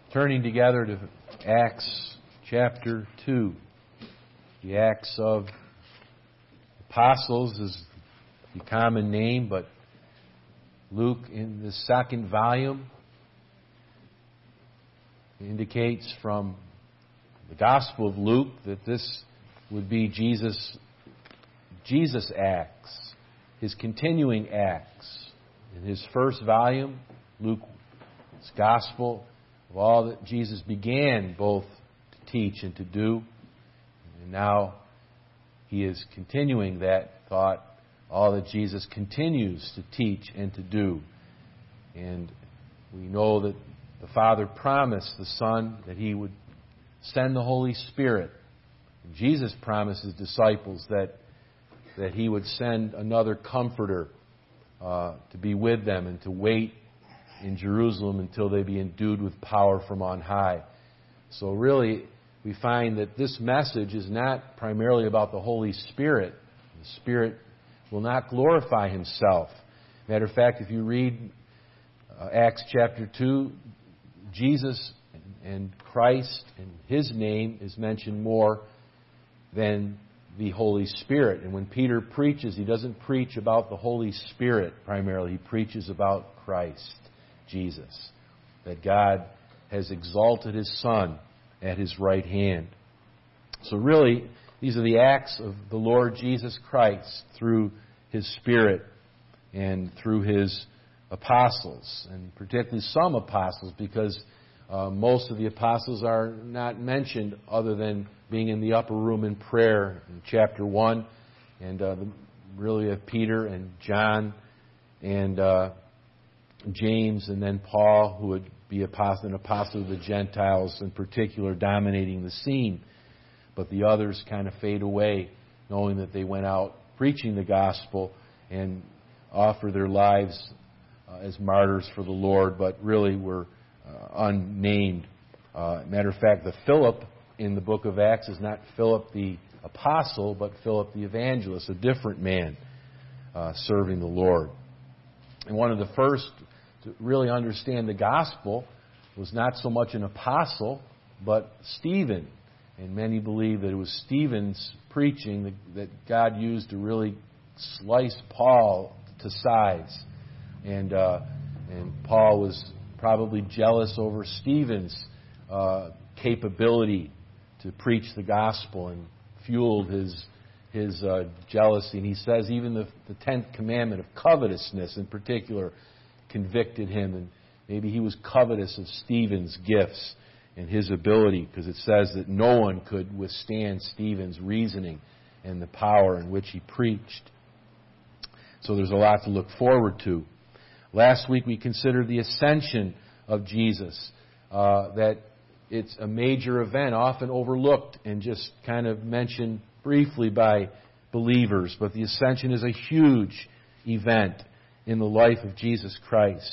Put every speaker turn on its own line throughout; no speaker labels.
turning together to Acts chapter 2. The Acts of Apostles is the common name, but Luke in the second volume indicates from the Gospel of Luke that this would be Jesus' Acts, His continuing Acts. In his first volume, Luke's Gospel, of all that Jesus began both to teach and to do. And now he is continuing that thought, all that Jesus continues to teach and to do. And we know that the Father promised the Son that He would send the Holy Spirit. And Jesus promised His disciples that He would send another Comforter to be with them and to wait in Jerusalem until they be endued with power from on high. So really, we find that this message is not primarily about the Holy Spirit. The Spirit will not glorify Himself. Matter of fact, if you read Acts chapter 2, Jesus and Christ and His name is mentioned more than the Holy Spirit. And when Peter preaches, he doesn't preach about the Holy Spirit primarily. He preaches about Christ, Jesus, that God has exalted His Son at His right hand. So really, these are the acts of the Lord Jesus Christ through His Spirit and through His apostles, and particularly some apostles, because most of the apostles are not mentioned other than being in the upper room in prayer in chapter 1, and really we have Peter and John and James, and then Paul, who would be an apostle of the Gentiles in particular, dominating the scene. But the others kind of fade away, knowing that they went out preaching the gospel and offer their lives as martyrs for the Lord, but really were unnamed. Matter of fact, the Philip in the book of Acts is not Philip the apostle, but Philip the evangelist, a different man serving the Lord. And one of the first to really understand the gospel was not so much an apostle, but Stephen. And many believe that it was Stephen's preaching that God used to really slice Paul to size. And Paul was probably jealous over Stephen's capability to preach the gospel, and fueled his jealousy. And he says even the 10th commandment of covetousness in particular convicted him, and maybe he was covetous of Stephen's gifts and his ability, because it says that no one could withstand Stephen's reasoning and the power in which he preached. So there's a lot to look forward to. Last week we considered the ascension of Jesus, that it's a major event, often overlooked and just kind of mentioned briefly by believers. But the ascension is a huge event in the life of Jesus Christ.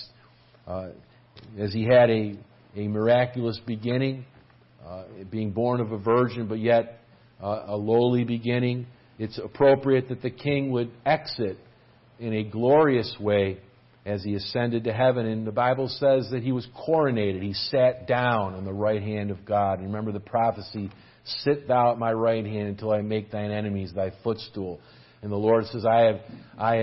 As He had a miraculous beginning, being born of a virgin, but yet a lowly beginning, it's appropriate that the King would exit in a glorious way as He ascended to heaven. And the Bible says that He was coronated. He sat down on the right hand of God. And remember the prophecy, "Sit thou at my right hand until I make thine enemies thy footstool." And the Lord says, I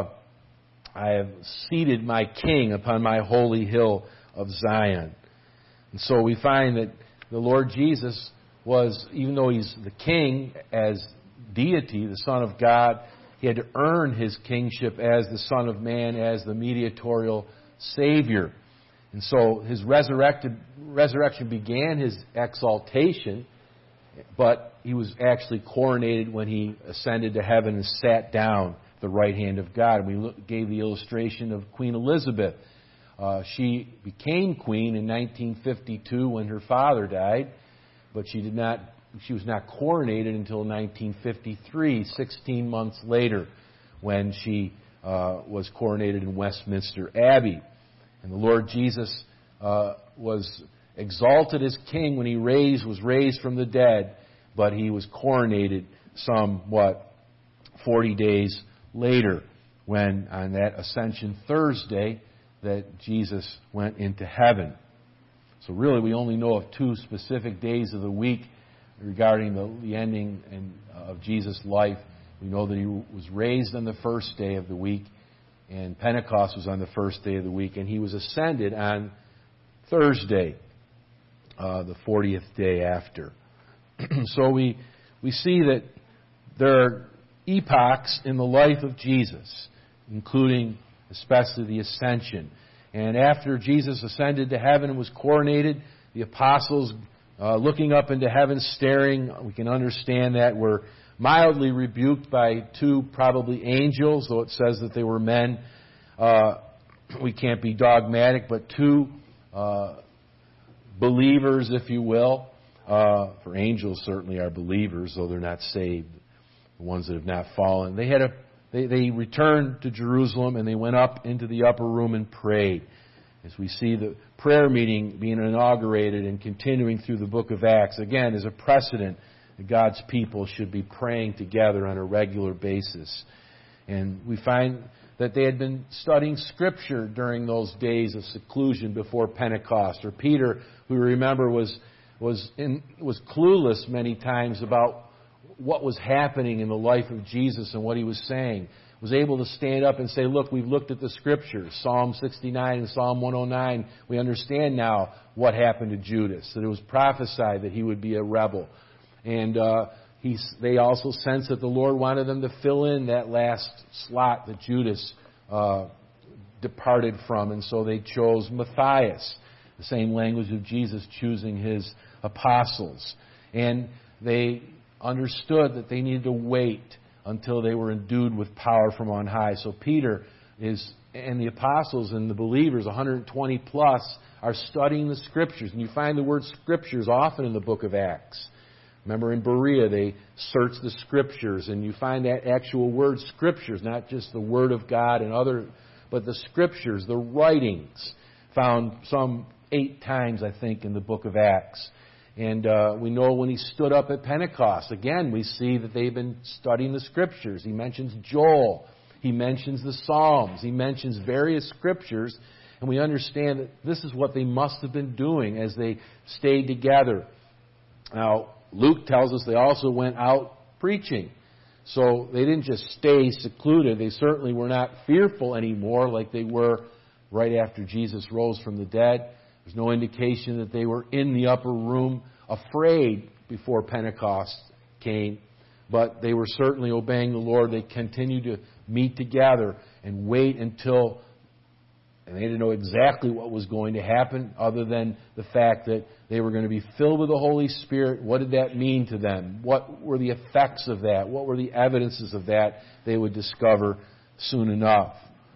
have seated my King upon my holy hill of Zion. And so we find that the Lord Jesus was, even though He's the King as deity, the Son of God, He had to earn His kingship as the Son of Man, as the mediatorial Savior. And so His resurrection began His exaltation, but He was actually coronated when He ascended to heaven and sat down at the right hand of God. We gave the illustration of Queen Elizabeth. She became queen in 1952 when her father died, but she was not coronated until 1953, 16 months later, when she was coronated in Westminster Abbey. And the Lord Jesus was exalted as King when He was raised from the dead, but He was coronated 40 days later, when on that Ascension Thursday that Jesus went into heaven. So really we only know of 2 specific days of the week regarding the ending of Jesus' life. We know that he was raised on the first day of the week, and Pentecost was on the first day of the week, and he was ascended on Thursday, the 40th day after. So we see that there are epochs in the life of Jesus, including especially the ascension. And after Jesus ascended to heaven and was coronated, the apostles looking up into heaven, staring, we can understand that, were mildly rebuked by 2 probably angels, though it says that they were men. We can't be dogmatic, but 2 believers, if you will. For angels certainly are believers, though they're not saved, the ones that have not fallen. They returned to Jerusalem and they went up into the upper room and prayed. As we see the prayer meeting being inaugurated and continuing through the book of Acts, again, as a precedent that God's people should be praying together on a regular basis. And we find that they had been studying Scripture during those days of seclusion before Pentecost. Or Peter, who we remember was clueless many times about what was happening in the life of Jesus and what he was saying, was able to stand up and say, look, we've looked at the Scriptures, Psalm 69 and Psalm 109. We understand now what happened to Judas, that it was prophesied that he would be a rebel. And they also sensed that the Lord wanted them to fill in that last slot that Judas departed from. And so they chose Matthias, the same language of Jesus choosing his apostles. And they understood that they needed to wait until they were endued with power from on high. So Peter and the apostles and the believers, 120 plus, are studying the Scriptures. And you find the word Scriptures often in the book of Acts. Remember in Berea, they searched the Scriptures, and you find that actual word Scriptures, not just the Word of God but the Scriptures, the writings, found some 8 times, I think, in the book of Acts. And we know when he stood up at Pentecost, again, we see that they've been studying the Scriptures. He mentions Joel. He mentions the Psalms. He mentions various Scriptures. And we understand that this is what they must have been doing as they stayed together. Now, Luke tells us they also went out preaching. So they didn't just stay secluded. They certainly were not fearful anymore like they were right after Jesus rose from the dead. There's no indication that they were in the upper room afraid before Pentecost came, but they were certainly obeying the Lord. They continued to meet together and wait until, and they didn't know exactly what was going to happen other than the fact that they were going to be filled with the Holy Spirit. What did that mean to them? What were the effects of that? What were the evidences of that? They would discover soon enough.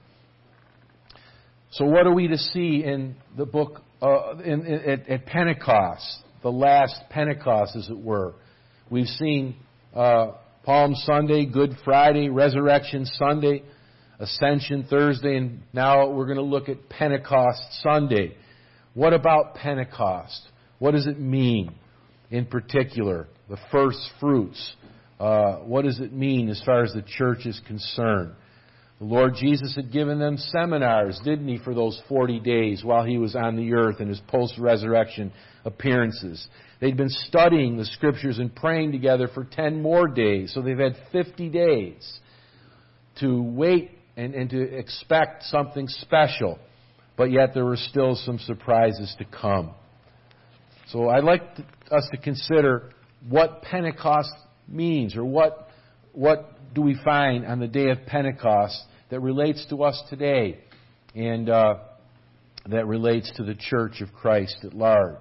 So what are we to see in the book at Pentecost, the last Pentecost, as it were? We've seen Palm Sunday, Good Friday, Resurrection Sunday, Ascension Thursday, and now we're going to look at Pentecost Sunday. What about Pentecost? What does it mean in particular? The first fruits. What does it mean as far as the church is concerned? The Lord Jesus had given them seminars, didn't He, for those 40 days while He was on the earth in His post-resurrection appearances. They'd been studying the Scriptures and praying together for 10 more days. So they've had 50 days to wait and to expect something special. But yet there were still some surprises to come. So I'd like us to consider what Pentecost means, or what do we find on the day of Pentecost that relates to us today and that relates to the Church of Christ at large.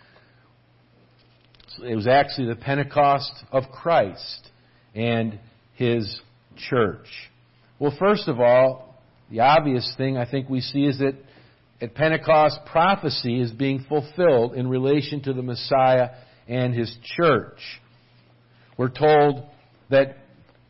So it was actually the Pentecost of Christ and His church. Well, first of all, the obvious thing I think we see is that at Pentecost, prophecy is being fulfilled in relation to the Messiah and His church. We're told that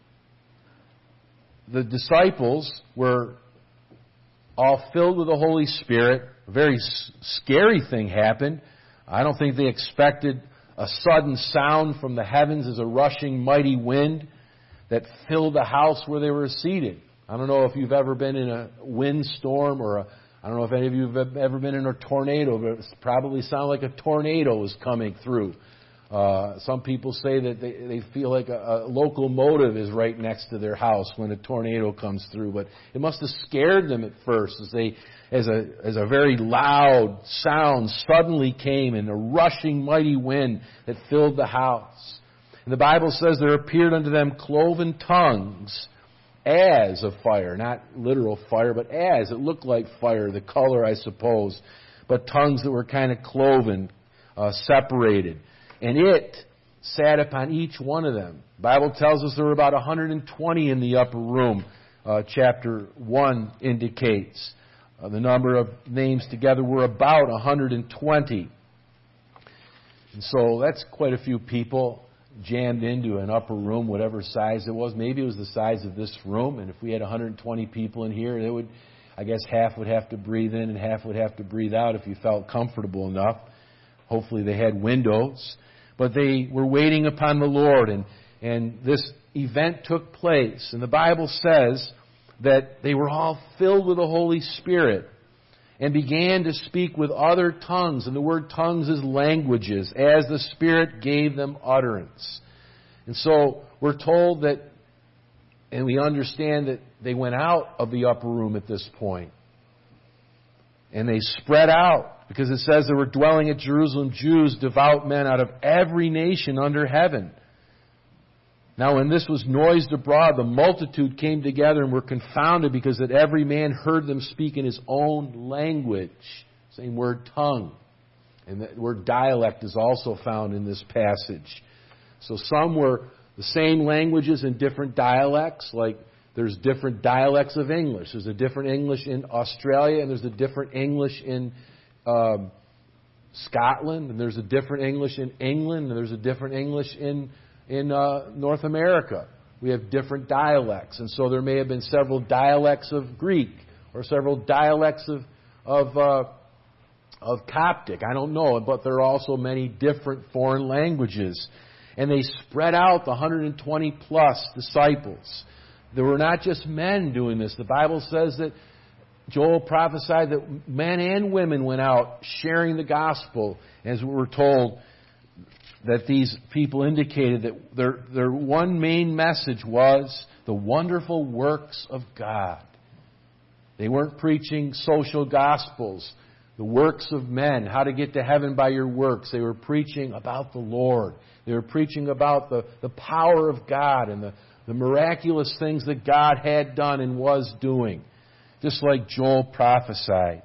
the disciples were all filled with the Holy Spirit. A very scary thing happened. I don't think they expected a sudden sound from the heavens as a rushing mighty wind that filled the house where they were seated. I don't know if you've ever been in a windstorm or I don't know if any of you have ever been in a tornado, but it probably sounded like a tornado was coming through. Some people say that they feel like a locomotive is right next to their house when a tornado comes through. But it must have scared them at first as a very loud sound suddenly came and a rushing mighty wind that filled the house. And the Bible says there appeared unto them cloven tongues as of fire, not literal fire, but as. It looked like fire, the color, I suppose, but tongues that were kind of cloven, separated. And it sat upon each one of them. The Bible tells us there were about 120 in the upper room. Chapter 1 indicates the number of names together were about 120. And so that's quite a few people jammed into an upper room, whatever size it was. Maybe it was the size of this room, and if we had 120 people in here, they would, I guess half would have to breathe in and half would have to breathe out if you felt comfortable enough. Hopefully they had windows. But they were waiting upon the Lord, and this event took place. And the Bible says that they were all filled with the Holy Spirit and began to speak with other tongues. And the word tongues is languages, as the Spirit gave them utterance. And so we're told that, and we understand that they went out of the upper room at this point. And they spread out, because it says there were dwelling at Jerusalem Jews, devout men out of every nation under heaven. Now when this was noised abroad, the multitude came together and were confounded, because that every man heard them speak in his own language. Same word, tongue. And the word dialect is also found in this passage. So some were the same languages in different dialects, like there's different dialects of English. There's a different English in Australia, and there's a different English in Scotland, and there's a different English in England, and there's a different English in North America. We have different dialects, and so there may have been several dialects of Greek or several dialects of Coptic. I don't know, but there are also many different foreign languages. And they spread out the 120 plus disciples. There were not just men doing this. The Bible says that Joel prophesied that men and women went out sharing the gospel, as we were told that these people indicated that their one main message was the wonderful works of God. They weren't preaching social gospels, the works of men, how to get to heaven by your works. They were preaching about the Lord. They were preaching about the power of God and the miraculous things that God had done and was doing, just like Joel prophesied.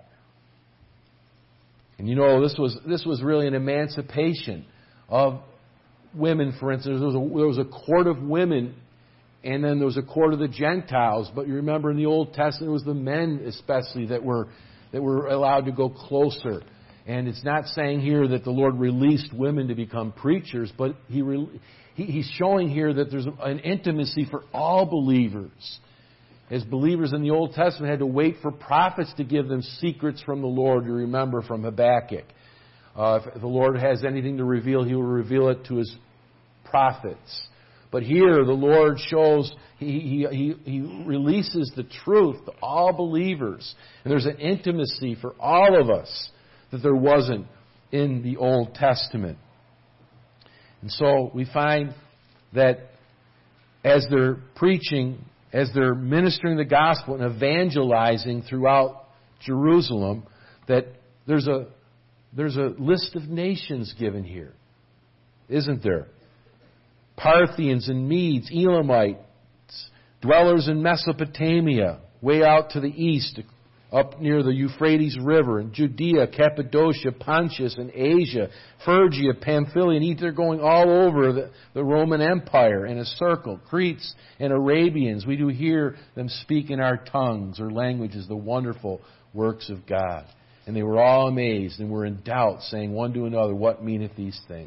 And you know, this was really an emancipation of women, for instance. There was a court of women, and then there was a court of the Gentiles. But you remember in the Old Testament, it was the men especially that were allowed to go closer. And it's not saying here that the Lord released women to become preachers, but He's showing here that there's an intimacy for all believers. As believers in the Old Testament had to wait for prophets to give them secrets from the Lord, you remember from Habakkuk. If the Lord has anything to reveal, He will reveal it to His prophets. But here the Lord shows, He releases the truth to all believers. And there's an intimacy for all of us that there wasn't in the Old Testament. And so we find that as they're preaching, as they're ministering the gospel and evangelizing throughout Jerusalem, that there's a list of nations given here, isn't there? Parthians and Medes, Elamites, dwellers in Mesopotamia, way out to the east, up near the Euphrates River, and Judea, Cappadocia, Pontus, and Asia, Phrygia, Pamphylia, and they're going all over the Roman Empire in a circle. Cretes and Arabians, we do hear them speak in our tongues or languages the wonderful works of God. And they were all amazed and were in doubt, saying one to another, what meaneth these things?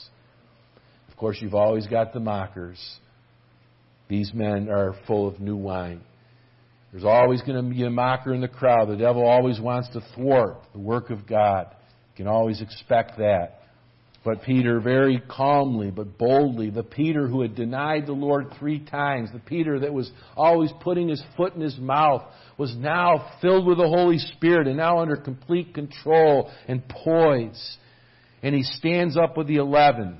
Of course, you've always got the mockers. These men are full of new wine. There's always going to be a mocker in the crowd. The devil always wants to thwart the work of God. You can always expect that. But Peter very calmly but boldly, the Peter who had denied the Lord 3 times, the Peter that was always putting his foot in his mouth, was now filled with the Holy Spirit and now under complete control and poise. And he stands up with the 11,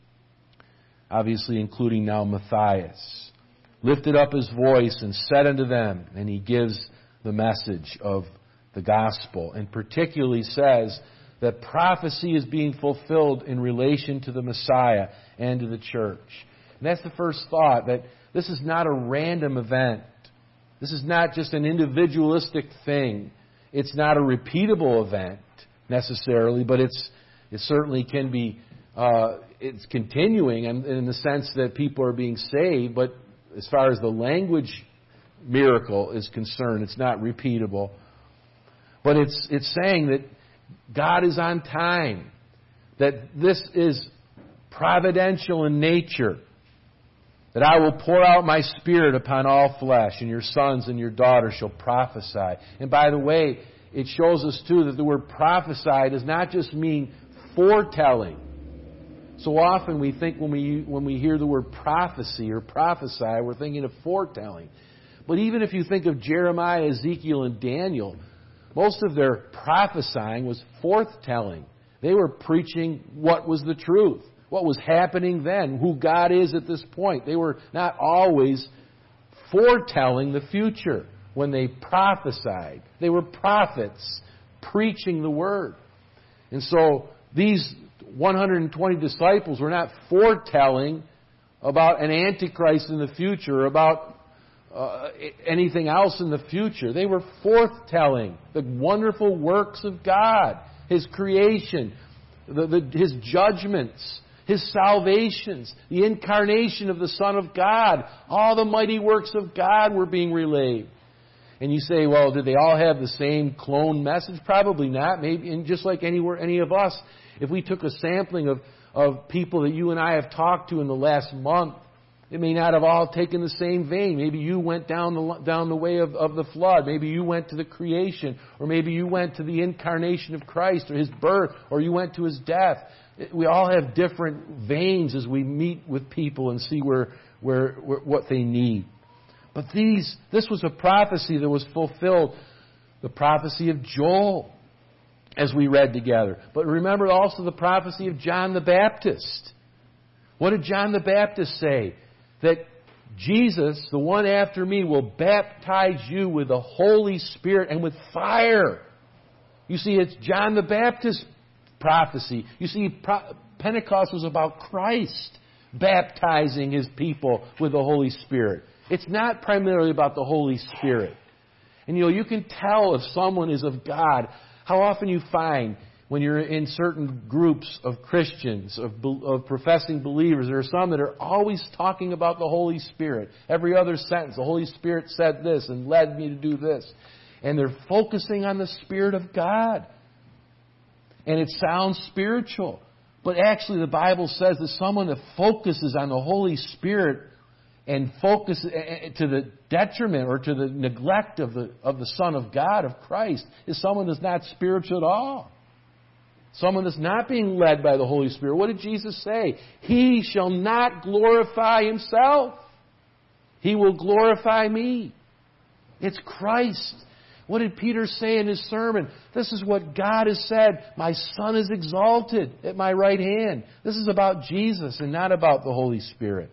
obviously including now Matthias, lifted up his voice and said unto them, and he gives the message of the gospel, and particularly says that prophecy is being fulfilled in relation to the Messiah and to the church. And that's the first thought, that this is not a random event. This is not just an individualistic thing. It's not a repeatable event necessarily, but it certainly can be, it's continuing in the sense that people are being saved, but as far as the language miracle is concerned, it's not repeatable. But it's saying that God is on time, that this is providential in nature, that I will pour out my Spirit upon all flesh, and your sons and your daughters shall prophesy. And by the way, it shows us too that the word prophesy does not just mean foretelling. So often we think when we hear the word prophecy or prophesy, we're thinking of foretelling. But even if you think of Jeremiah, Ezekiel, and Daniel, most of their prophesying was forthtelling. They were preaching what was the truth, what was happening then, who God is at this point. They were not always foretelling the future when they prophesied. They were prophets preaching the Word. And so these 120 disciples were not foretelling about an Antichrist in the future, about anything else in the future. They were forthtelling the wonderful works of God, His creation, His judgments, His salvations, the incarnation of the Son of God. All the mighty works of God were being relayed. And you say, well, did they all have the same clone message? Probably not. Maybe, and just like any of us, if we took a sampling of people that you and I have talked to in the last month, it may not have all taken the same vein. Maybe you went down the way of the flood. Maybe you went to the creation. Or maybe you went to the incarnation of Christ or His birth. Or you went to His death. We all have different veins as we meet with people and see what they need. But this was a prophecy that was fulfilled. The prophecy of Joel, as we read together. But remember also the prophecy of John the Baptist. What did John the Baptist say? That Jesus, the one after me, will baptize you with the Holy Spirit and with fire. You see, it's John the Baptist's prophecy. You see, Pentecost was about Christ baptizing His people with the Holy Spirit. It's not primarily about the Holy Spirit. And you can tell if someone is of God. How often you find when you're in certain groups of Christians, of professing believers, there are some that are always talking about the Holy Spirit. Every other sentence, the Holy Spirit said this and led me to do this. And they're focusing on the Spirit of God. And it sounds spiritual. But actually the Bible says that someone that focuses on the Holy Spirit and focus to the detriment or to the neglect of the Son of God, of Christ, is someone that's not spiritual at all. Someone that's not being led by the Holy Spirit. What did Jesus say? He shall not glorify Himself. He will glorify me. It's Christ. What did Peter say in his sermon? This is what God has said. My Son is exalted at my right hand. This is about Jesus and not about the Holy Spirit.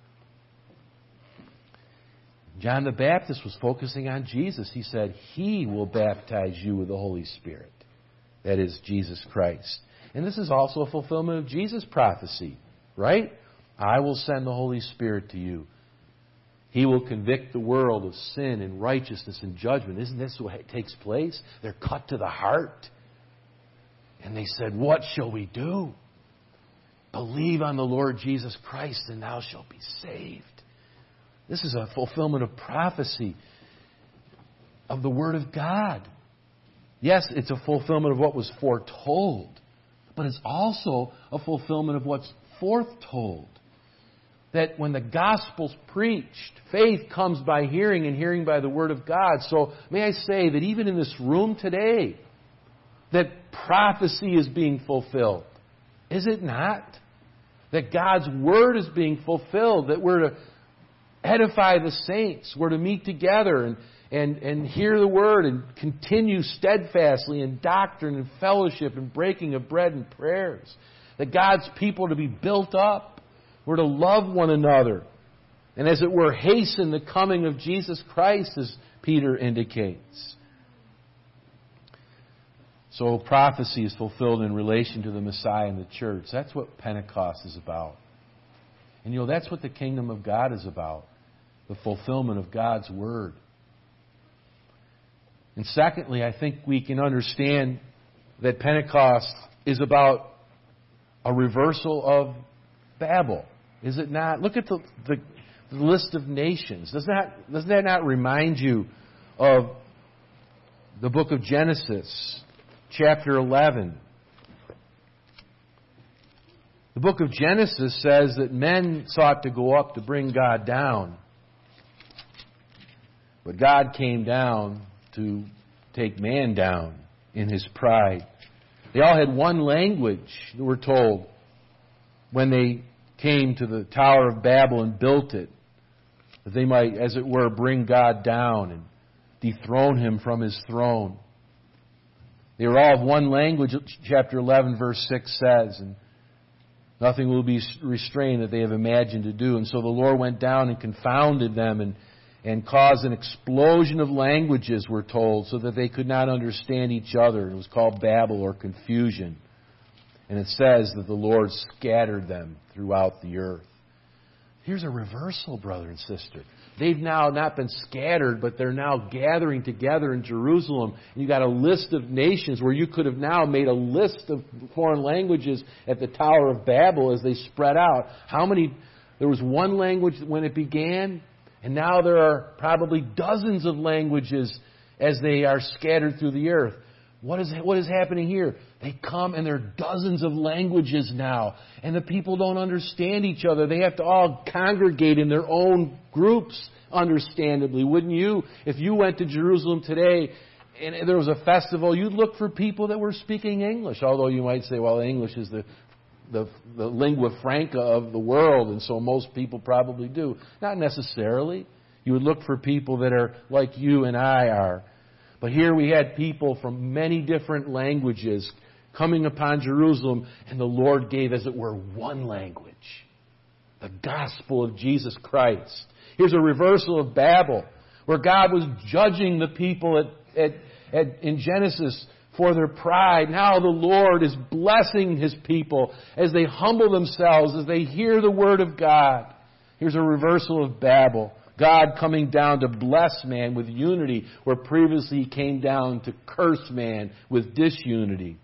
John the Baptist was focusing on Jesus. He said, He will baptize you with the Holy Spirit. That is Jesus Christ. And this is also a fulfillment of Jesus' prophecy, right? I will send the Holy Spirit to you. He will convict the world of sin and righteousness and judgment. Isn't this what takes place? They're cut to the heart. And they said, what shall we do? Believe on the Lord Jesus Christ and thou shalt be saved. This is a fulfillment of prophecy of the Word of God. Yes, it's a fulfillment of what was foretold, but it's also a fulfillment of what's foretold. That when the gospel's preached, faith comes by hearing and hearing by the Word of God. So may I say that even in this room today, that prophecy is being fulfilled. Is it not? That God's Word is being fulfilled, that we're to edify the saints, we're to meet together and hear the Word and continue steadfastly in doctrine and fellowship and breaking of bread and prayers. That God's people are to be built up. We're to love one another. And as it were, hasten the coming of Jesus Christ, as Peter indicates. So prophecy is fulfilled in relation to the Messiah and the church. That's what Pentecost is about. And that's what the kingdom of God is about. The fulfillment of God's Word. And secondly, I think we can understand that Pentecost is about a reversal of Babel. Is it not? Look at the list of nations. Does that not remind you of the book of Genesis, chapter 11? The book of Genesis says that men sought to go up to bring God down. But God came down to take man down in His pride. They all had one language, we're told, when they came to the Tower of Babel and built it, that they might, as it were, bring God down and dethrone Him from His throne. They were all of one language, chapter 11, verse 6 says, and nothing will be restrained that they have imagined to do. And so the Lord went down and confounded them and caused an explosion of languages, we're told, so that they could not understand each other. It was called Babel, or confusion. And it says that the Lord scattered them throughout the earth. Here's a reversal, brother and sister. They've now not been scattered, but they're now gathering together in Jerusalem. And you've got a list of nations where you could have now made a list of foreign languages at the Tower of Babel as they spread out. There was one language when it began, and now there are probably dozens of languages as they are scattered through the earth. What is happening here? They come and there are dozens of languages now. And the people don't understand each other. They have to all congregate in their own groups, understandably. Wouldn't you? If you went to Jerusalem today and there was a festival, you'd look for people that were speaking English. Although you might say, well, English is the lingua franca of the world, and so most people probably do. Not necessarily. You would look for people that are like you and I are. But here we had people from many different languages coming upon Jerusalem, and the Lord gave, as it were, one language. The gospel of Jesus Christ. Here's a reversal of Babel, where God was judging the people in Genesis for their pride. Now the Lord is blessing His people as they humble themselves, as they hear the Word of God. Here's a reversal of Babel. God coming down to bless man with unity, where previously He came down to curse man with disunity.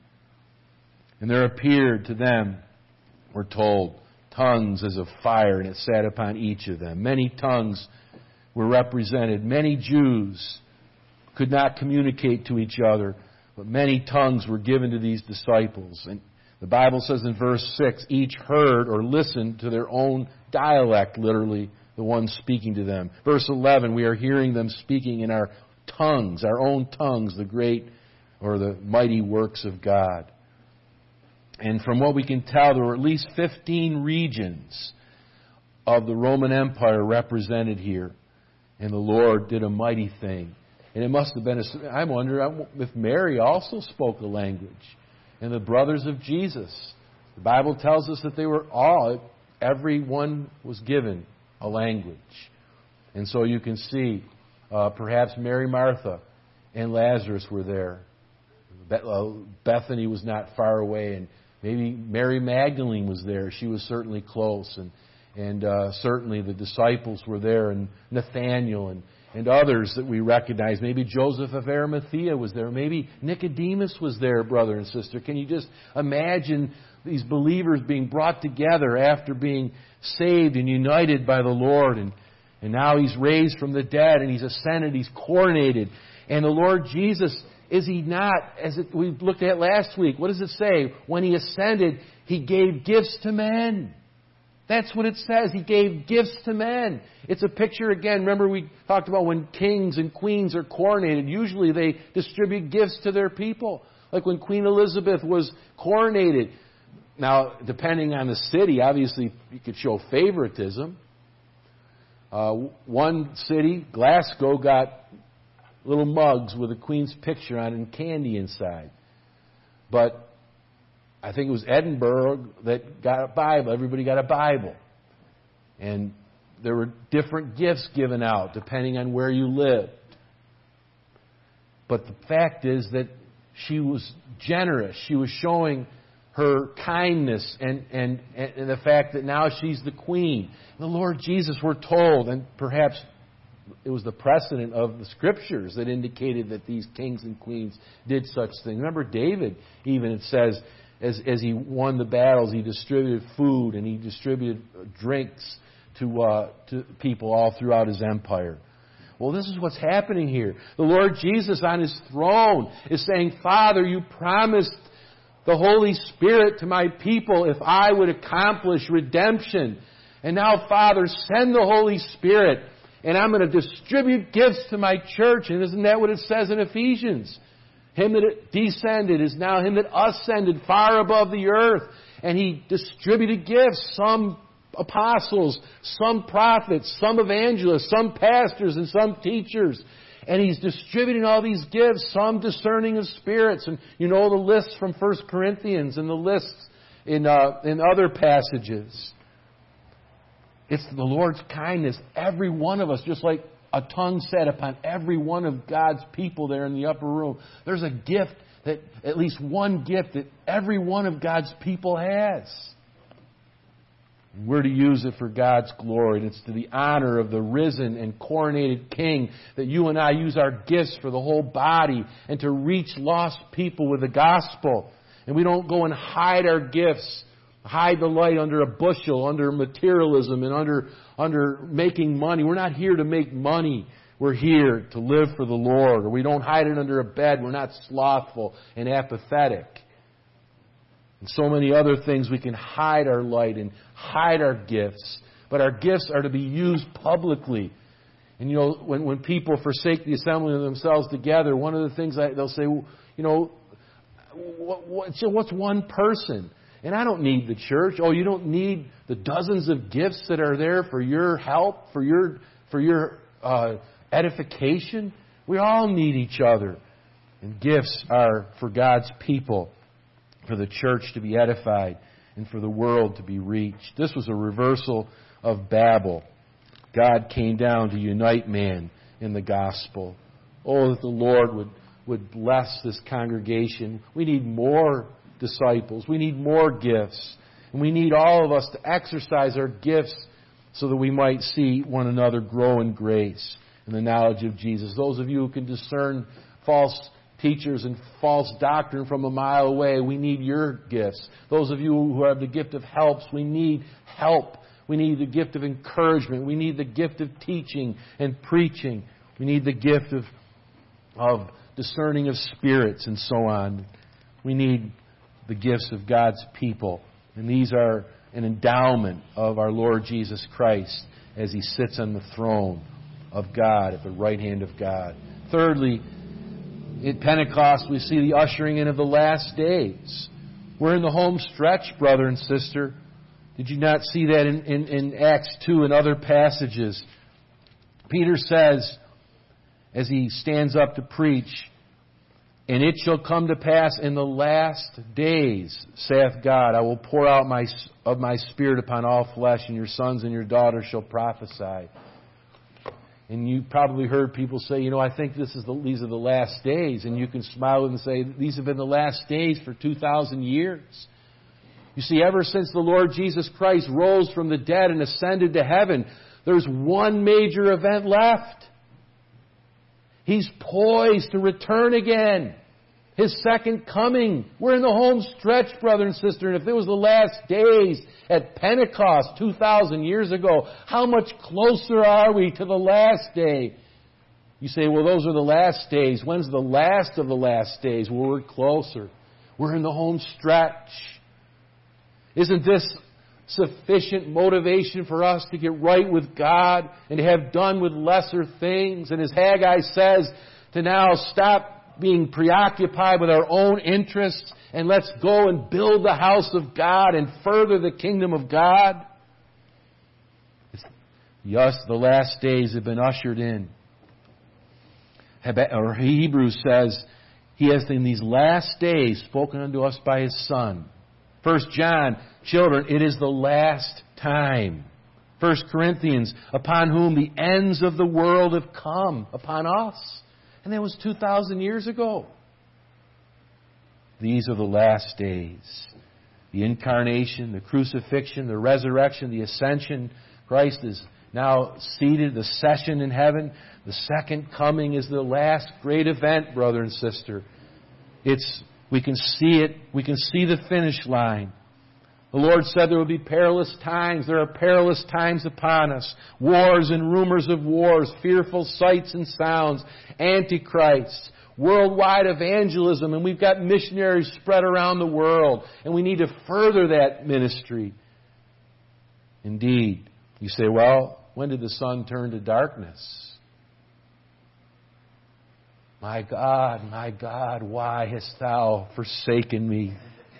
And there appeared to them, we're told, tongues as of fire, and it sat upon each of them. Many tongues were represented. Many Jews could not communicate to each other, but many tongues were given to these disciples. And the Bible says in verse 6, each heard or listened to their own dialect, literally, the one speaking to them. Verse 11, we are hearing them speaking in our tongues, our own tongues, the great or the mighty works of God. And from what we can tell, there were at least 15 regions of the Roman Empire represented here. And the Lord did a mighty thing. And it must have been, I wonder if Mary also spoke a language. And the brothers of Jesus. The Bible tells us that they were everyone was given a language. And so you can see, perhaps Mary, Martha, and Lazarus were there. Bethany was not far away, and maybe Mary Magdalene was there. She was certainly close, and certainly the disciples were there, and Nathanael and others that we recognize. Maybe Joseph of Arimathea was there. Maybe Nicodemus was there, brother and sister. Can you just imagine these believers being brought together after being saved and united by the Lord, and now He's raised from the dead, and He's ascended, He's coronated. And the Lord Jesus, is He not, we looked at last week, what does it say? When He ascended, He gave gifts to men. That's what it says. He gave gifts to men. It's a picture, again, remember we talked about when kings and queens are coronated, usually they distribute gifts to their people. Like when Queen Elizabeth was coronated, Now, depending on the city, obviously you could show favoritism. One city, Glasgow, got little mugs with the Queen's picture on it and candy inside. But I think it was Edinburgh that got a Bible. Everybody got a Bible. And there were different gifts given out depending on where you lived. But the fact is that she was generous. She was showing her kindness and the fact that now she's the queen. The Lord Jesus, we're told, and perhaps it was the precedent of the Scriptures that indicated that these kings and queens did such things. Remember David, even it says, as he won the battles, he distributed food and he distributed drinks to people all throughout his empire. Well, this is what's happening here. The Lord Jesus on His throne is saying, Father, you promised the Holy Spirit to my people if I would accomplish redemption. And now, Father, send the Holy Spirit, and I'm going to distribute gifts to my church. And isn't that what it says in Ephesians? Him that descended is now Him that ascended far above the earth. And He distributed gifts, some apostles, some prophets, some evangelists, some pastors, and some teachers. And He's distributing all these gifts, some discerning of spirits. And you know the lists from 1 Corinthians and the lists in other passages. It's the Lord's kindness. Every one of us, just like a tongue said, upon every one of God's people there in the upper room, there's a gift, that at least one gift that every one of God's people has. We're to use it for God's glory. And it's to the honor of the risen and coronated King that you and I use our gifts for the whole body and to reach lost people with the gospel. And we don't go and hide our gifts, hide the light under a bushel, under materialism and under making money. We're not here to make money. We're here to live for the Lord. Or we don't hide it under a bed. We're not slothful and apathetic. And so many other things we can hide our light and hide our gifts. But our gifts are to be used publicly. And you know, when people forsake the assembling of themselves together, one of the things they'll say, you know, what's one person? And I don't need the church. Oh, you don't need the dozens of gifts that are there for your help, for your edification. We all need each other. And gifts are for God's people, for the church to be edified, and for the world to be reached. This was a reversal of Babel. God came down to unite man in the gospel. Oh, that the Lord would bless this congregation. We need more disciples. We need more gifts. And we need all of us to exercise our gifts so that we might see one another grow in grace and the knowledge of Jesus. Those of you who can discern false teachers and false doctrine from a mile away, we need your gifts. Those of you who have the gift of helps, we need help. We need the gift of encouragement. We need the gift of teaching and preaching. We need the gift of discerning of spirits and so on. We need the gifts of God's people. And these are an endowment of our Lord Jesus Christ as He sits on the throne of God at the right hand of God. Thirdly, at Pentecost, we see the ushering in of the last days. We're in the home stretch, brother and sister. Did you not see that in Acts 2 and other passages? Peter says, as he stands up to preach, "And it shall come to pass in the last days, saith God, I will pour out of my Spirit upon all flesh, and your sons and your daughters shall prophesy." And you probably heard people say, you know, I think these are the last days. And you can smile and say, these have been the last days for 2,000 years. You see, ever since the Lord Jesus Christ rose from the dead and ascended to heaven, there's one major event left. He's poised to return again. His second coming. We're in the home stretch, brother and sister. And if it was the last days at Pentecost 2,000 years ago, how much closer are we to the last day? You say, well, those are the last days. When's the last of the last days? Well, we're closer. We're in the home stretch. Isn't this sufficient motivation for us to get right with God and to have done with lesser things? And as Haggai says, to now stop being preoccupied with our own interests, and let's go and build the house of God and further the kingdom of God. Yes, the last days have been ushered in. Or Hebrews says, He has in these last days spoken unto us by His Son. 1 John, children, it is the last time. 1 Corinthians, upon whom the ends of the world have come upon us. And that was 2,000 years ago. These are the last days. The incarnation, the crucifixion, the resurrection, the ascension. Christ is now seated, the session in heaven. The second coming is the last great event, brother and sister. We can see it. We can see the finish line. The Lord said there will be perilous times. There are perilous times upon us. Wars and rumors of wars, fearful sights and sounds, antichrists, worldwide evangelism, and we've got missionaries spread around the world, and we need to further that ministry. Indeed. You say, well, when did the sun turn to darkness? My God, why hast thou forsaken me?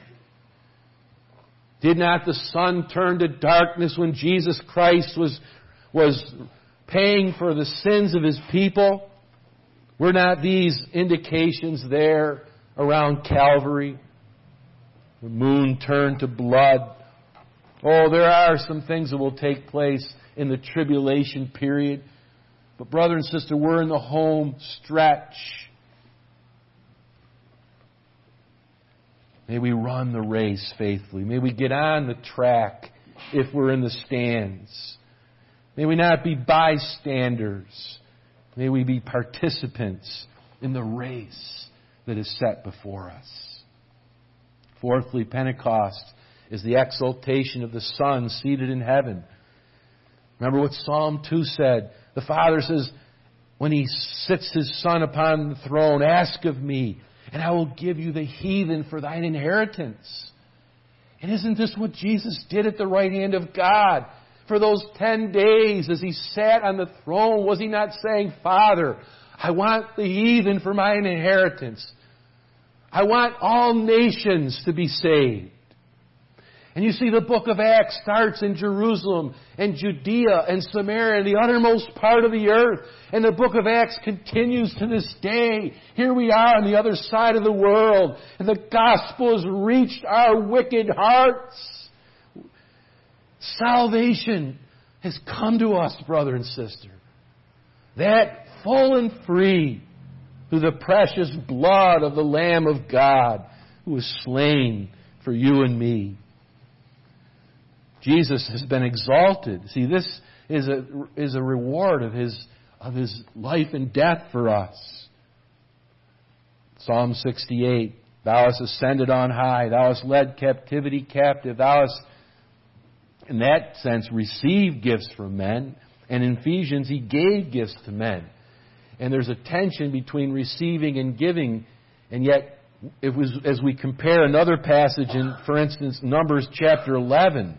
Did not the sun turn to darkness when Jesus Christ was paying for the sins of His people? Were not these indications there around Calvary? The moon turned to blood. Oh, there are some things that will take place in the tribulation period. But brother and sister, we're in the home stretch. May we run the race faithfully. May we get on the track if we're in the stands. May we not be bystanders. May we be participants in the race that is set before us. Fourthly, Pentecost is the exaltation of the Son seated in heaven. Remember what Psalm 2 said. The Father says, when He sits His Son upon the throne, ask of me, and I will give you the heathen for thine inheritance. And isn't this what Jesus did at the right hand of God? For those 10 days as He sat on the throne, was He not saying, Father, I want the heathen for my inheritance. I want all nations to be saved. And you see the book of Acts starts in Jerusalem and Judea and Samaria and the uttermost part of the earth. And the book of Acts continues to this day. Here we are on the other side of the world. And the gospel has reached our wicked hearts. Salvation has come to us, brother and sister. That full and free through the precious blood of the Lamb of God who was slain for you and me. Jesus has been exalted. See, this is a reward of His life and death for us. Psalm 68, Thou hast ascended on high. Thou hast led captivity captive. Thou hast, in that sense, received gifts from men. And in Ephesians, He gave gifts to men. And there's a tension between receiving and giving. And yet, as we compare another passage in, for instance, Numbers chapter 11,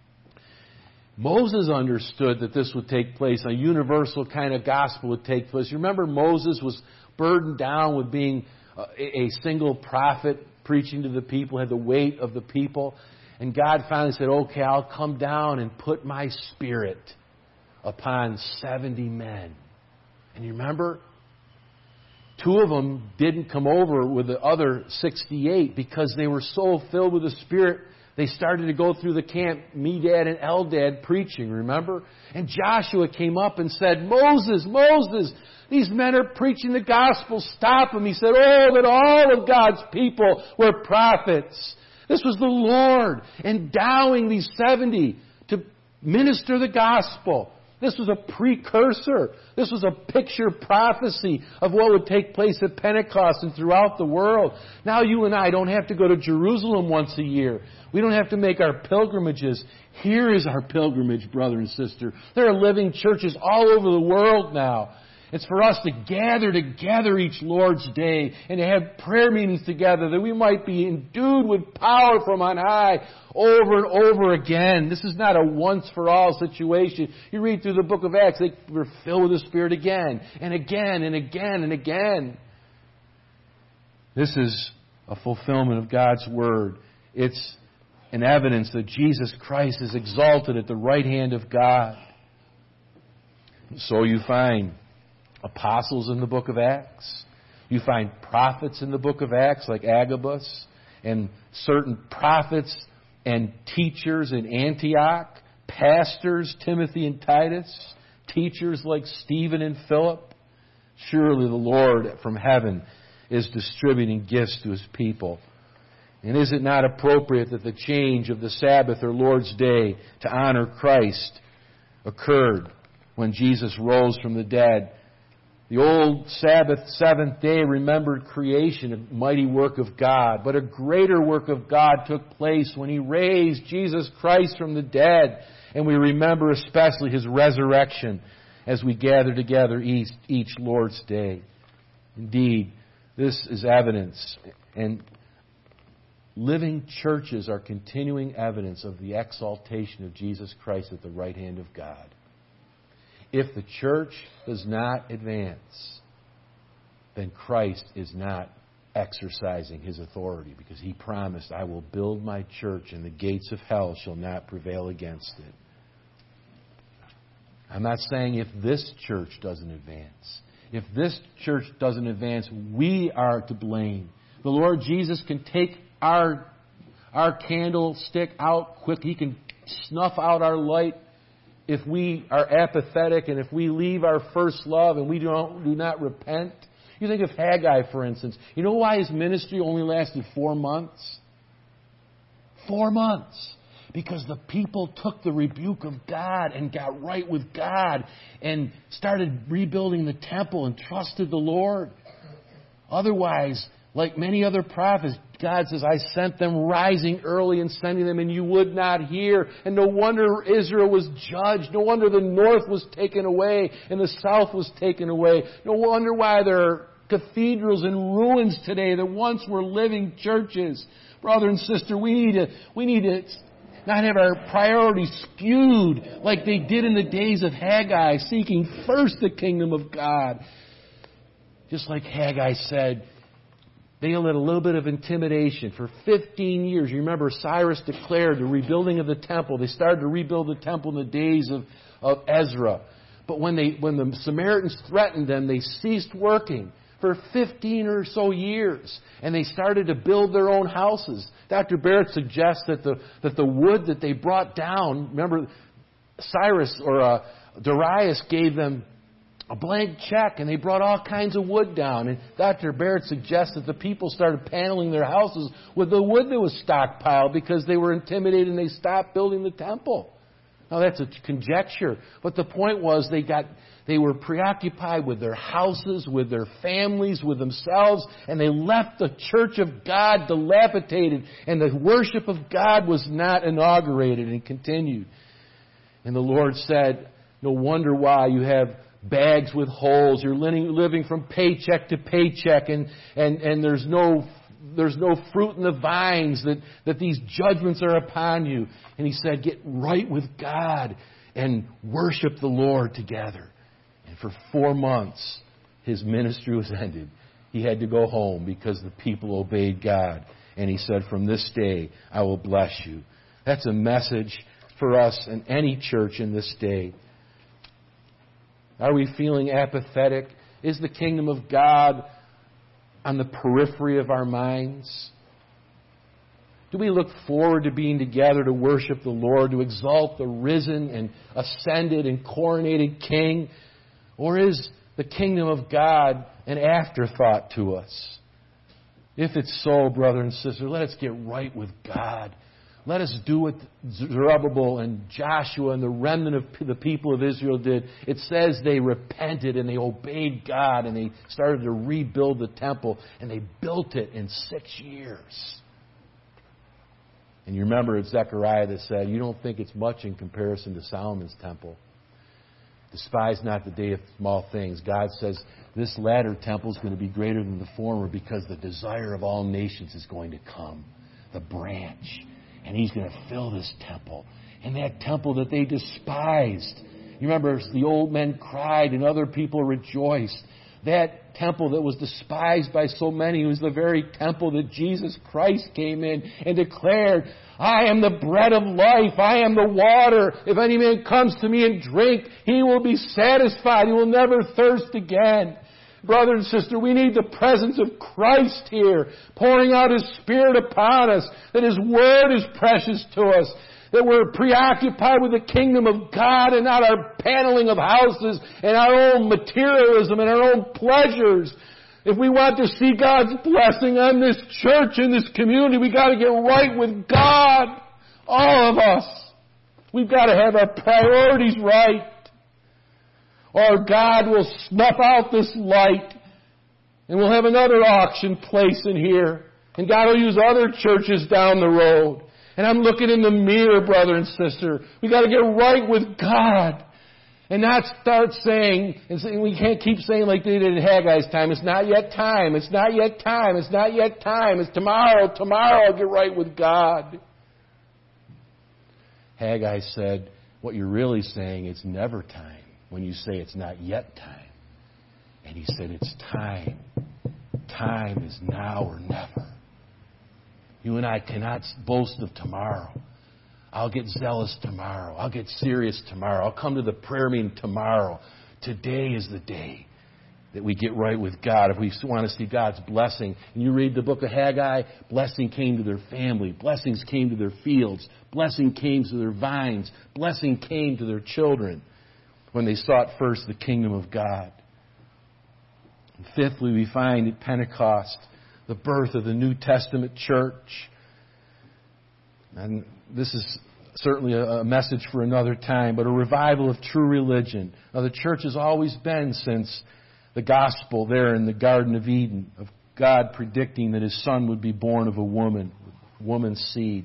Moses understood that this would take place. A universal kind of gospel would take place. You remember Moses was burdened down with being a single prophet preaching to the people, had the weight of the people. And God finally said, okay, I'll come down and put my Spirit upon 70 men. And you remember? 2 of them didn't come over with the other 68 because they were so filled with the Spirit. They started to go through the camp, Medad and Eldad, preaching, remember? And Joshua came up and said, Moses, these men are preaching the gospel. Stop them. He said, oh, that all of God's people were prophets. This was the Lord endowing these 70 to minister the gospel. This was a precursor. This was a picture prophecy of what would take place at Pentecost and throughout the world. Now you and I don't have to go to Jerusalem once a year. We don't have to make our pilgrimages. Here is our pilgrimage, brother and sister. There are living churches all over the world now. It's for us to gather together each Lord's Day and to have prayer meetings together that we might be endued with power from on high over and over again. This is not a once-for-all situation. You read through the book of Acts, they were filled with the Spirit again and again and again and again. This is a fulfillment of God's Word. It's an evidence that Jesus Christ is exalted at the right hand of God. So you find apostles in the book of Acts. You find prophets in the book of Acts like Agabus, and certain prophets and teachers in Antioch, pastors, Timothy and Titus, teachers like Stephen and Philip. Surely the Lord from heaven is distributing gifts to His people. And is it not appropriate that the change of the Sabbath or Lord's Day to honor Christ occurred when Jesus rose from the dead? The old Sabbath, seventh day, remembered creation, a mighty work of God. But a greater work of God took place when He raised Jesus Christ from the dead. And we remember especially His resurrection as we gather together each Lord's Day. Indeed, this is evidence. And living churches are continuing evidence of the exaltation of Jesus Christ at the right hand of God. If the church does not advance, then Christ is not exercising His authority, because He promised, I will build my church and the gates of hell shall not prevail against it. I'm not saying if this church doesn't advance. If this church doesn't advance, we are to blame. The Lord Jesus can take our candlestick out quick. He can snuff out our light if we are apathetic and if we leave our first love and we do not repent. You think of Haggai, for instance. You know why his ministry only lasted 4 months? 4 months. Because the people took the rebuke of God and got right with God and started rebuilding the temple and trusted the Lord. Otherwise, like many other prophets, God says, I sent them rising early and sending them, and you would not hear. And no wonder Israel was judged. No wonder the north was taken away and the south was taken away. No wonder why there are cathedrals in ruins today that once were living churches. Brother and sister, we need to not have our priorities skewed like they did in the days of Haggai, seeking first the kingdom of God. Just like Haggai said, they let a little bit of intimidation for 15 years. You remember Cyrus declared the rebuilding of the temple. They started to rebuild the temple in the days of Ezra. But when the Samaritans threatened them, they ceased working for 15 or so years. And they started to build their own houses. Dr. Barrett suggests that the wood that they brought down, remember Cyrus or Darius gave them a blank check, and they brought all kinds of wood down. And Dr. Barrett suggests that the people started paneling their houses with the wood that was stockpiled because they were intimidated and they stopped building the temple. Now that's a conjecture, but the point was they were preoccupied with their houses, with their families, with themselves, and they left the church of God dilapidated, and the worship of God was not inaugurated and continued. And the Lord said, no wonder why you have bags with holes. You're living from paycheck to paycheck, and there's no fruit in the vines, that these judgments are upon you. And He said, get right with God and worship the Lord together. And for 4 months, His ministry was ended. He had to go home because the people obeyed God. And He said, from this day, I will bless you. That's a message for us in any church in this day. Are we feeling apathetic? Is the kingdom of God on the periphery of our minds? Do we look forward to being together to worship the Lord, to exalt the risen and ascended and coronated King? Or is the kingdom of God an afterthought to us? If it's so, brother and sister, let us get right with God. Let us do what Zerubbabel and Joshua and the remnant of the people of Israel did. It says they repented and they obeyed God and they started to rebuild the temple, and they built it in 6 years. And you remember it's Zechariah that said, you don't think it's much in comparison to Solomon's temple. Despise not the day of small things. God says this latter temple is going to be greater than the former, because the desire of all nations is going to come. The branch. And He's going to fill this temple. And that temple that they despised. You remember the old men cried and other people rejoiced. that temple that was despised by so many. It was the very temple that Jesus Christ came in and declared, I am the bread of life. I am the water. If any man comes to me and drink, he will be satisfied. He will never thirst again. Brother and sister, we need the presence of Christ here, pouring out His Spirit upon us, that His Word is precious to us, that we're preoccupied with the kingdom of God and not our paneling of houses and our own materialism and our own pleasures. If we want to see God's blessing on this church and this community, we've got to get right with God. All of us. We've got to have our priorities right. Or God will snuff out this light and we'll have another auction place in here. And God will use other churches down the road. And I'm looking in the mirror, brother and sister. We've got to get right with God. And not start saying, and we can't keep saying like they did in Haggai's time, it's not yet time, it's not yet time, it's not yet time, it's tomorrow I'll get right with God. Haggai said, what you're really saying, it's never time when you say it's not yet time. And he said, it's time. Time is now or never. You and I cannot boast of tomorrow. I'll get zealous tomorrow. I'll get serious tomorrow. I'll come to the prayer meeting tomorrow. Today is the day that we get right with God. If we want to see God's blessing, and you read the book of Haggai, blessing came to their family. Blessings came to their fields. Blessing came to their vines. Blessing came to their children when they sought first the kingdom of God. And fifthly, we find at Pentecost the birth of the New Testament church. And this is certainly a message for another time, but a revival of true religion. Now, the church has always been since the gospel there in the Garden of Eden, of God predicting that His Son would be born of a woman's seed.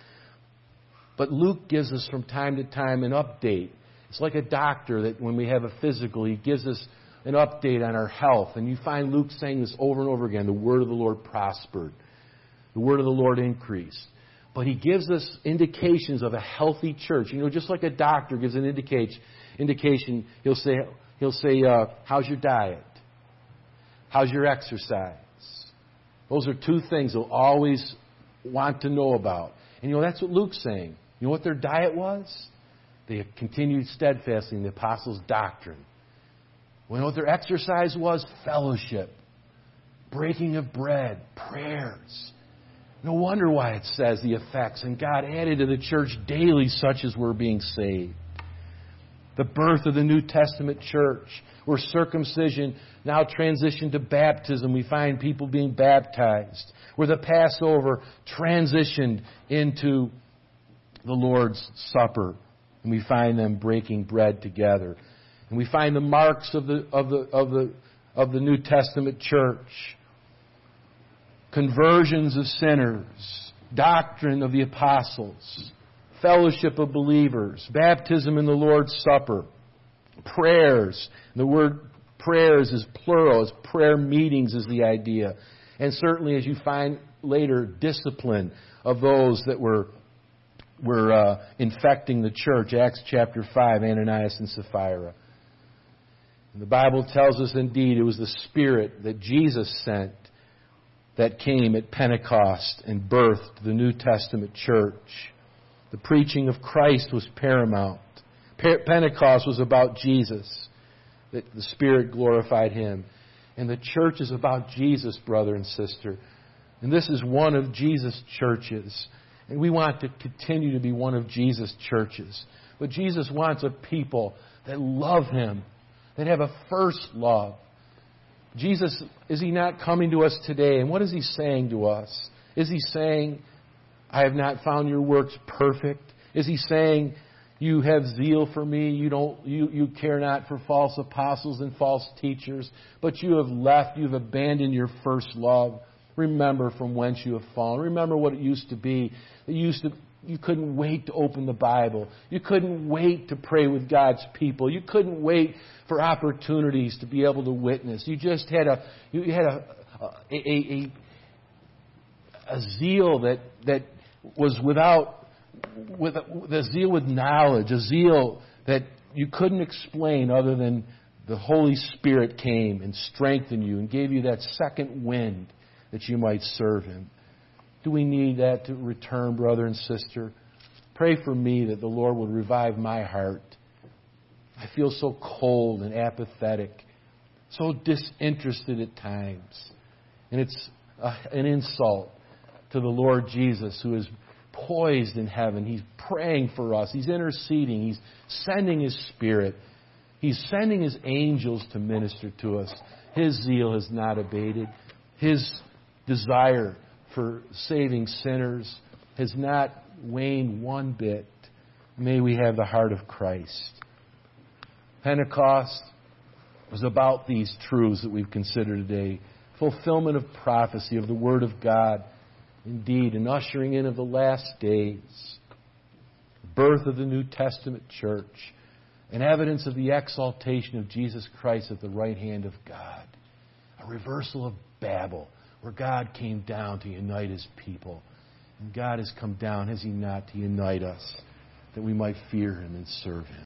But Luke gives us from time to time an update. It's like a doctor that when we have a physical, he gives us an update on our health. And you find Luke saying this over and over again. The word of the Lord prospered. The word of the Lord increased. But he gives us indications of a healthy church. You know, just like a doctor gives an indication, he'll say, how's your diet? How's your exercise? Those are two things he'll always want to know about. And you know, that's what Luke's saying. You know what their diet was? They continued steadfastly in the apostles' doctrine. You know what their exercise was? Fellowship, breaking of bread, prayers. No wonder why it says the effects. And God added to the church daily such as were being saved. The birth of the New Testament church, where circumcision now transitioned to baptism. We find people being baptized. Where the Passover transitioned into the Lord's Supper. And we find them breaking bread together. And we find the marks of the New Testament church. Conversions of sinners, doctrine of the apostles, fellowship of believers, baptism in the Lord's Supper, prayers. The word prayers is plural, as prayer meetings is the idea. And certainly, as you find later, discipline of those that were infecting the church. Acts chapter 5, Ananias and Sapphira. And the Bible tells us indeed it was the Spirit that Jesus sent that came at Pentecost and birthed the New Testament church. The preaching of Christ was paramount. Pentecost was about Jesus, that the Spirit glorified Him. And the church is about Jesus, brother and sister. And this is one of Jesus' churches. And we want to continue to be one of Jesus' churches. But Jesus wants a people that love Him, that have a first love. Jesus, is He not coming to us today? And what is He saying to us? Is He saying, I have not found your works perfect? Is He saying, you have zeal for me, you care not for false apostles and false teachers, but you have left, you've abandoned your first love? Remember from whence you have fallen. Remember what it used to be. You couldn't wait to open the Bible. You couldn't wait to pray with God's people. You couldn't wait for opportunities to be able to witness. You just had a zeal that was with a zeal with knowledge, a zeal that you couldn't explain other than the Holy Spirit came and strengthened you and gave you that second wind that you might serve Him. Do we need that to return, brother and sister? Pray for me that the Lord will revive my heart. I feel so cold and apathetic, so disinterested at times. And it's an insult to the Lord Jesus, who is poised in heaven. He's praying for us. He's interceding. He's sending His Spirit. He's sending His angels to minister to us. His zeal has not abated. His desire for saving sinners has not waned one bit. May we have the heart of Christ. Pentecost was about these truths that we've considered today. Fulfillment of prophecy, of the Word of God, indeed, an ushering in of the last days. Birth of the New Testament church. And evidence of the exaltation of Jesus Christ at the right hand of God. A reversal of Babel, where God came down to unite His people. And God has come down, has He not, to unite us, that we might fear Him and serve Him.